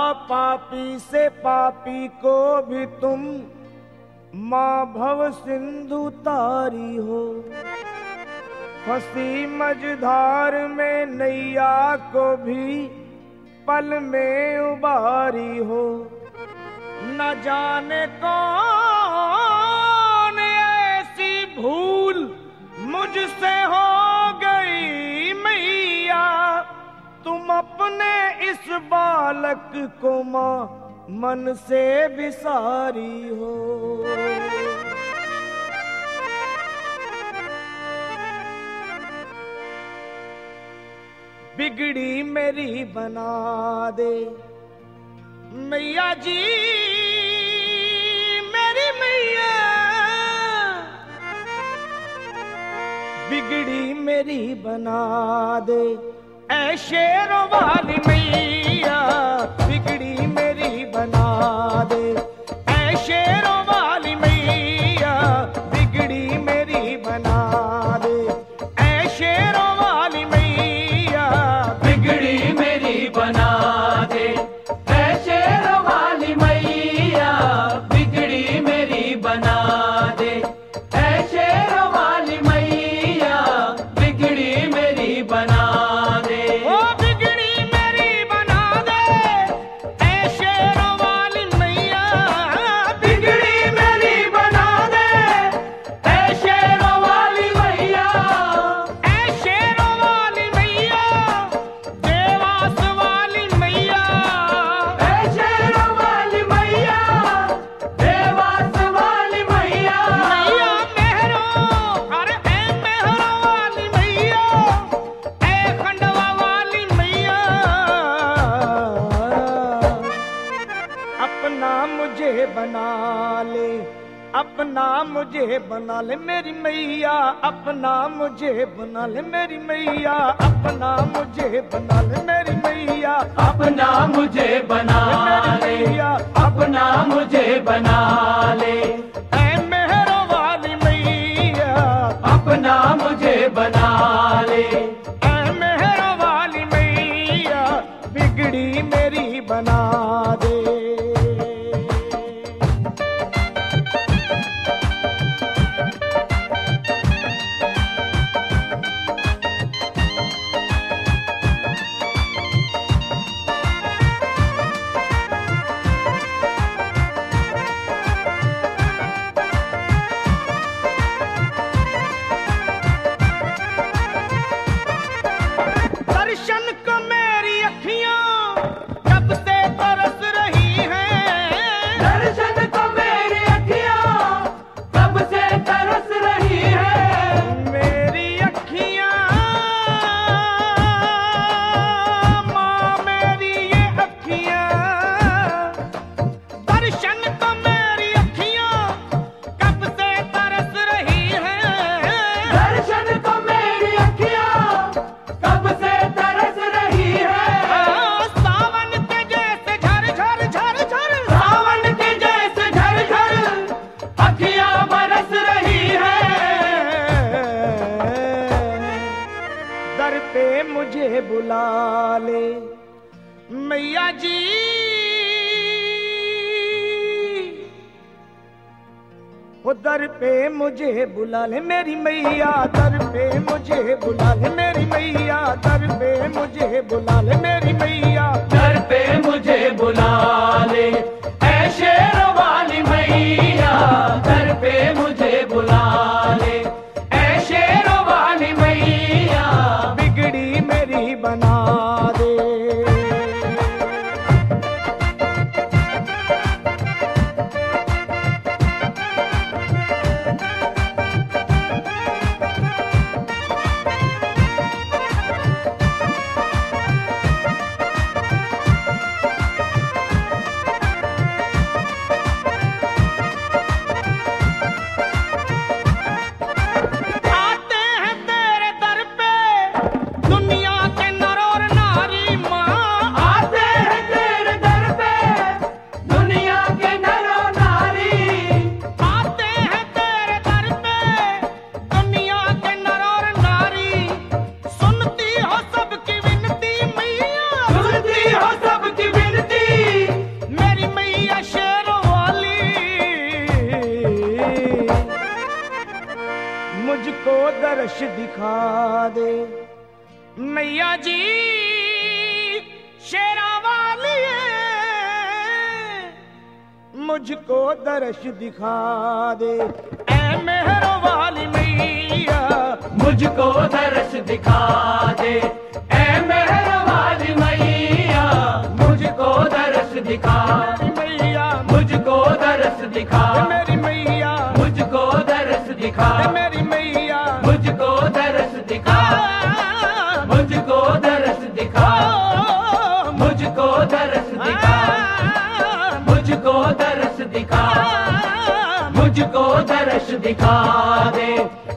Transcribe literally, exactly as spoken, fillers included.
पापी से पापी को भी तुम माँ भव सिंधु तारी हो। फंसी मझधार में नैया को भी पल में उबारी हो। न जाने कौन ऐसी भूल मुझसे हो गई मैया, तुम अपने इस बालक को माँ मन से बिसारी हो। बिगड़ी मेरी बना दे मैया जी, मेरी मैया। बिगड़ी मेरी बना दे ऐ शेरों वाली मैया, बिगड़ी मेरी बना दे ऐ शेरों वाली मैया, बिगड़ी मेरी बना दे ऐ शेरों वाली मैया, बिगड़ी मेरी बना दे ऐ शेरों वाली मैया, बिगड़ी मेरी बना दे ऐ शेरों वाली मैया, बिगड़ी मेरी बना दे। ओ बिगड़ी मेरी बना दे ऐ शेरों वाली मैया, बिगड़ी मेरी बना दे ऐ शेरों वाली मैया, ऐ शेरों वाली मैया, देवास वाली मैया, ऐ शेरों वाली मैया, देवास वाली मैया, मैया मेहरों, अरे ऐ मेहरों वाली मैया, ऐ खंडवा वाली मैया। अपना मुझे बना ले, अपना मुझे बना ले मेरी मैया, अपना मुझे बना ले मेरी मैया, अपना मुझे बना ले मेरी मैया, अपना मुझे बना ले, अपना मुझे बना ले, ऐ मेहरों वाली मैया, अपना मुझे बना ले, ऐ मेहरों वाली मैया, बिगड़ी मेरी बना दे। दर्शन को मेरी अखियां कब से तरस रही हैं, दर्शन को मेरी अखियां कब से तरस रही है, मेरी अखियां माँ मेरी ये अखियां, दर्शन को मेरी अखियां कब से तरस रही हैं, दर्शन को मेरी अखियां कब से तरस रही है, सावन के जैसे झर झर झर झर, सावन के जैसे झर झर अखियां बरस रही है, दर पे मुझे बुला ले मैया जी, वो दर पे मुझे बुला ले मेरी मैया, दर पे मुझे बुला ले मेरी मैया, दर पे मुझे बुला ले मेरी मैया, दर पे मुझे बुला ले ऐ शेरों वाली मैया, दर पे मुझे बुला ले ऐ शेरों वाली मैया, बिगड़ी मेरी बना दे। मुझको दर्श दिखा दे। मैया जी शेरा वाली मुझको दर्श दिखा दे। ऐ मेहरों वाली मैया मुझको दर्श दिखा दे। ऐ मेहरों वाली मैया मुझको दर्श दिखा। मैया मुझको दर्श दिखा। मेरी मैया मुझको दर्श दिखा। मेरी मैया मुझको दर्श दिखा। मुझको दर्श दिखा। मुझको दर्श दिखा। मुझको दर्श दिखा। मुझको दर्श दिखा दे।